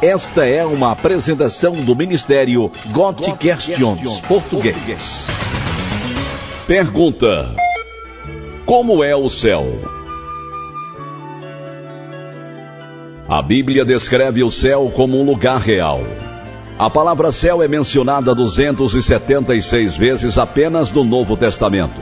Esta é uma apresentação do Ministério God Questions Português. Pergunta: como é o céu? A Bíblia descreve o céu como um lugar real. A palavra céu é mencionada 276 vezes apenas no Novo Testamento.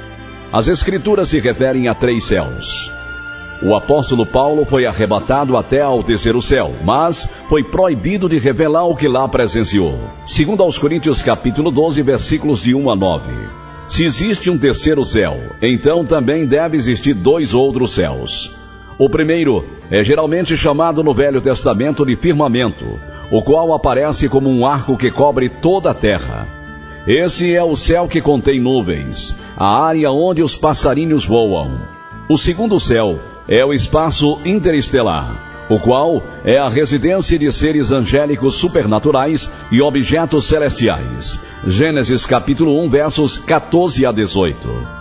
As Escrituras se referem a 3 céus. O apóstolo Paulo foi arrebatado até ao terceiro céu, mas foi proibido de revelar o que lá presenciou. Segundo aos Coríntios capítulo 12, versículos de 1 a 9. Se existe um terceiro céu, então também deve existir 2 outros céus. O primeiro é geralmente chamado no Velho Testamento de firmamento, o qual aparece como um arco que cobre toda a terra. Esse é o céu que contém nuvens, a área onde os passarinhos voam. O segundo céu é o espaço interestelar, o qual é a residência de seres angélicos supernaturais e objetos celestiais. Gênesis capítulo 1, versos 14 a 18.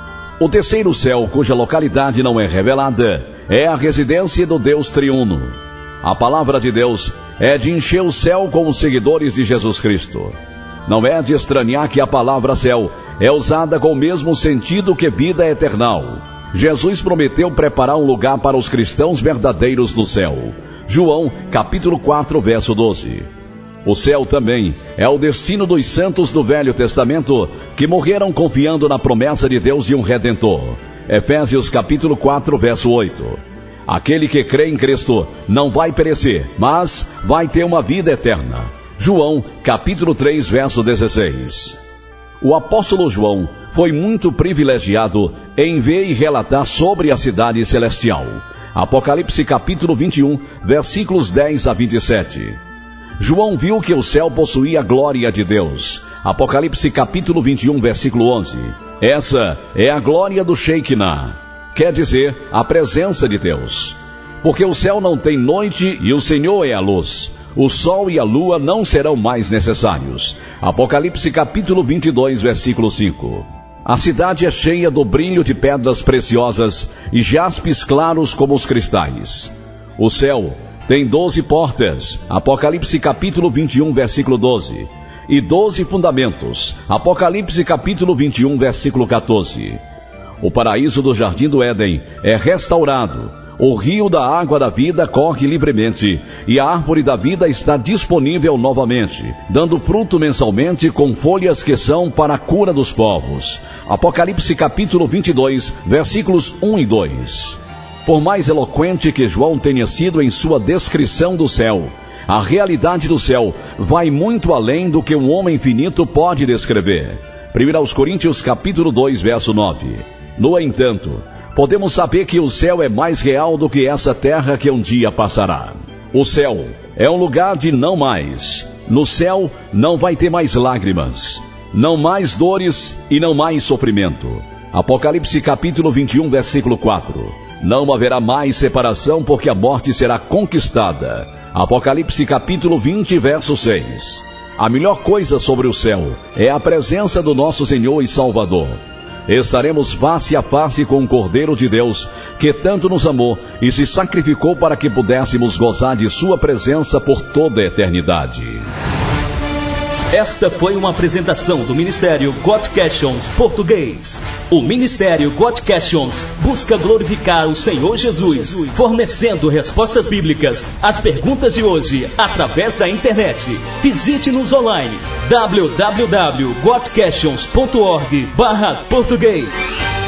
O terceiro céu, cuja localidade não é revelada, é a residência do Deus triuno. A palavra de Deus é de encher o céu com os seguidores de Jesus Cristo. Não é de estranhar que a palavra céu é usada com o mesmo sentido que vida eternal. Jesus prometeu preparar um lugar para os cristãos verdadeiros no céu. João, capítulo 4, verso 12. O céu também é o destino dos santos do Velho Testamento que morreram confiando na promessa de Deus de um Redentor. Efésios, capítulo 4, verso 8. Aquele que crê em Cristo não vai perecer, mas vai ter uma vida eterna. João, capítulo 3, verso 16. O apóstolo João foi muito privilegiado em ver e relatar sobre a cidade celestial. Apocalipse capítulo 21, versículos 10 a 27. João viu que o céu possuía a glória de Deus. Apocalipse capítulo 21, versículo 11. Essa é a glória do Shekinah, quer dizer, a presença de Deus. Porque o céu não tem noite e o Senhor é a luz. O sol e a lua não serão mais necessários. Apocalipse capítulo 22, versículo 5. A cidade é cheia do brilho de pedras preciosas e jaspes claros como os cristais. O céu tem 12 portas. Apocalipse capítulo 21, versículo 12. E 12 fundamentos. Apocalipse capítulo 21, versículo 14. O paraíso do Jardim do Éden é restaurado. O rio da água da vida corre livremente, e a árvore da vida está disponível novamente, dando fruto mensalmente com folhas que são para a cura dos povos. Apocalipse capítulo 22, versículos 1 e 2. Por mais eloquente que João tenha sido em sua descrição do céu, a realidade do céu vai muito além do que um homem finito pode descrever. 1 Coríntios capítulo 2, verso 9. No entanto, podemos saber que o céu é mais real do que essa terra que um dia passará. O céu é um lugar de não mais. No céu não vai ter mais lágrimas, não mais dores e não mais sofrimento. Apocalipse capítulo 21, versículo 4. Não haverá mais separação porque a morte será conquistada. Apocalipse capítulo 20, verso 6. A melhor coisa sobre o céu é a presença do nosso Senhor e Salvador. Estaremos face a face com o Cordeiro de Deus, que tanto nos amou e se sacrificou para que pudéssemos gozar de sua presença por toda a eternidade. Esta foi uma apresentação do Ministério God Questions Português. O Ministério God Questions busca glorificar o Senhor Jesus, fornecendo respostas bíblicas às perguntas de hoje através da internet. Visite-nos online www.godquestions.org/português.